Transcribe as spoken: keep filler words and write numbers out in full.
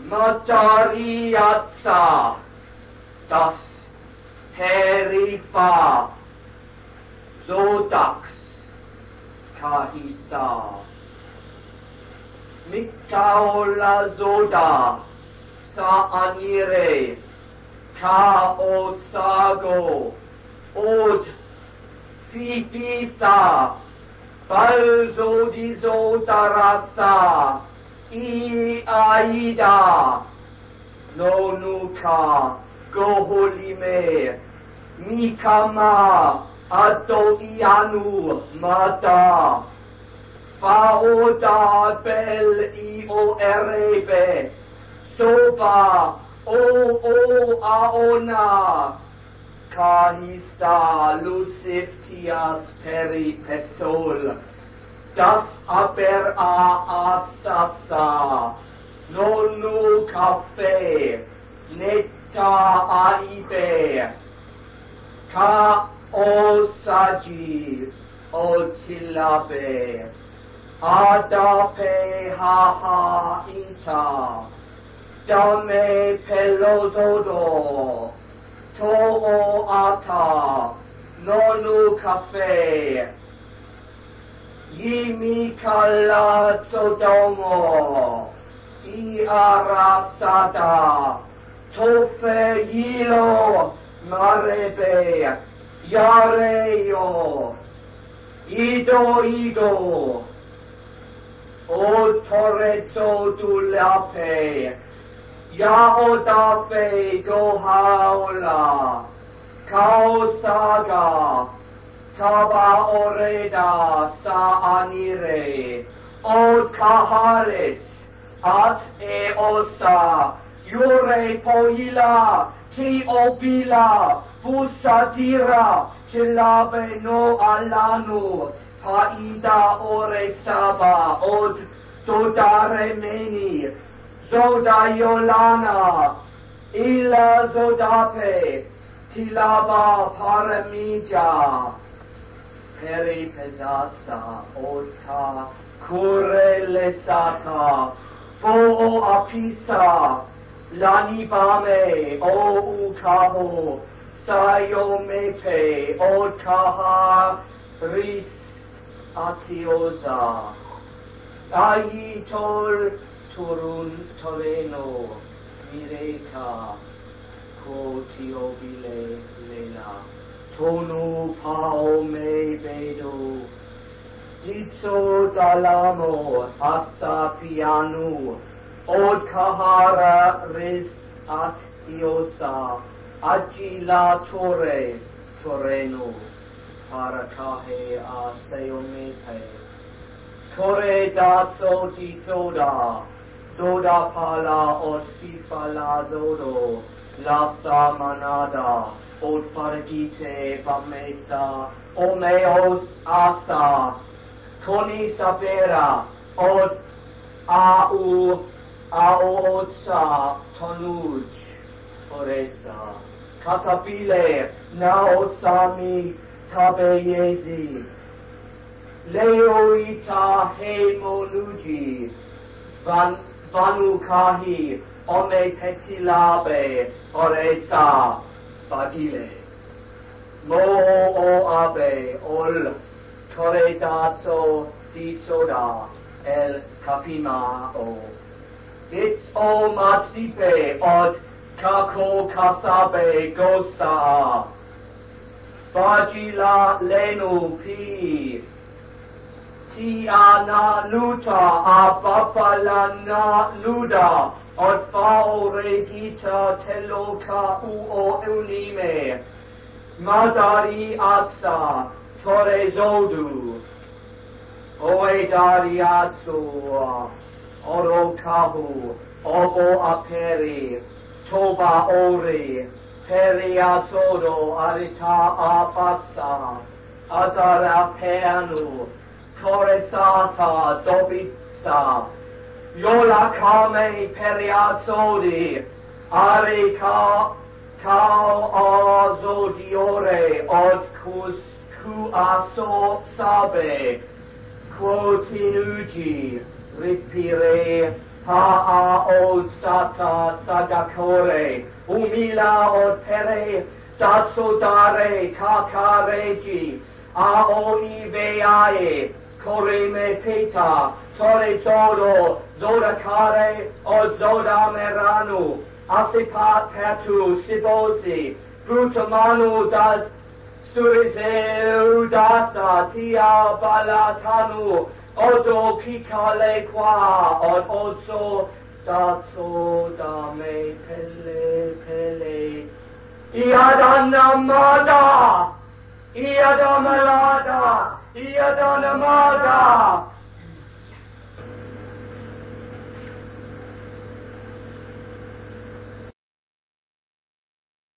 Matariatsa, das Herifa, Zodax, Kahisa, Mikaola Zoda, Saanire, Kaosago, Od, Fifisa, Balzodizotarasa, I Aida, Nonuka, Goholime, Mikama, Adoianu, Mata, Faoda Bel Io Erebe, Soba, O O Aona, Kahisa Luciftias Peri Pesol, Das Aber A Asasa, Nonu Cafe, Neta Aibe, Ka Osaji, Otilabe, Adape Haha Ita, Dame Pelozodo, To'o Ata, Nonu Cafe, Yimi Kala Sodomo, Iarasada, Tofe Yilo, Marebe, Yareo, Ido Ido, O Torezzo Dulape, Yaodafe Gohaola, Kaosaga, Taba Oreda Saanire, Od Kaharis, At Eosa, Yure Poila, Ti Obila, Fusadira, Tilabe no Alanu, Haida Ore Saba, Od Dodare Meni, Zoda Yolana, Ila Zodape, Tilaba Paramija, Peri Pesazza, Ota, Kure Lesata, Bo'o Apisa, Lanibame, O Ukaho, Sayo Mepe, Od Kaha, Ris Atioza, Ayitol Turun Toreno, Mireka, Kotiobile Lena, Tonu Pao Me Bedo, Jitso Dalamo, Asa Pianu, Od Kahara Riz At Iosa, Agila Tore, Toreno, Parakahe Asteo Mepe, Tore Datso Ditoda, Doda Pala Od Fifala Zodo, Lasa Manada, Od Faragite Bamesa, Omeos Asa, Koni Sapera, Od Au, Aotsa, Tonuj, Oresa, Katabile, Naosami, Tabeyezi, Leoita He Monuji, Van, Vanukahi, Ome Petilabe, Oresa, Badile, Mo O Abe, Ol, Toredazo, Dizoda, El Kapima O. It's O Matsipe, Od Kako Kasabe, Gosa, Bajila Lenu Pi, Tiana Luta, Abapala Na Luda, Od Fao Regita Teloka Uo Unime, Madari Atsa, Torezodu, Oe Dariatsu, Orokahu, Obo Aperi, Toba Ori, Periatodo, Arita Apasa, Adara Peanu, Koresata, Dobitsa, Yola Kame Periatsodi, Arika, Kao Azodiore, Od Kus, Kuaso Sabe, Quotinuji, Ripire, Pa od sata sagakore, umila od pere, datsodare kakaregi, a o iveae, kore me peta, tore zodo, zodakare, od zoda meranu, asipat hatu sibozi, brutamanu das Surizeu-dasa tia balatanu odo kikale qua od ozo dato dame pele pele Iadanamada Iadamalada Iadanamada